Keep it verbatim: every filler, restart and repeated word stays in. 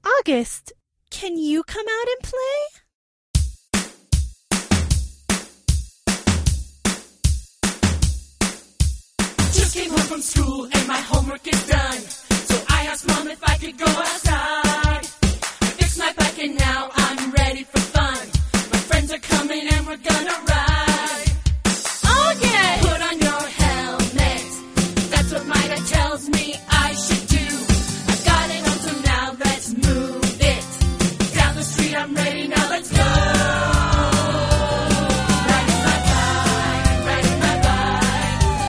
August, can you come out and play? Just came home from school and my homework is done. So I asked Mom if I could go outside. I fixed my bike and now I'm ready for fun. My friends are coming and we're gonna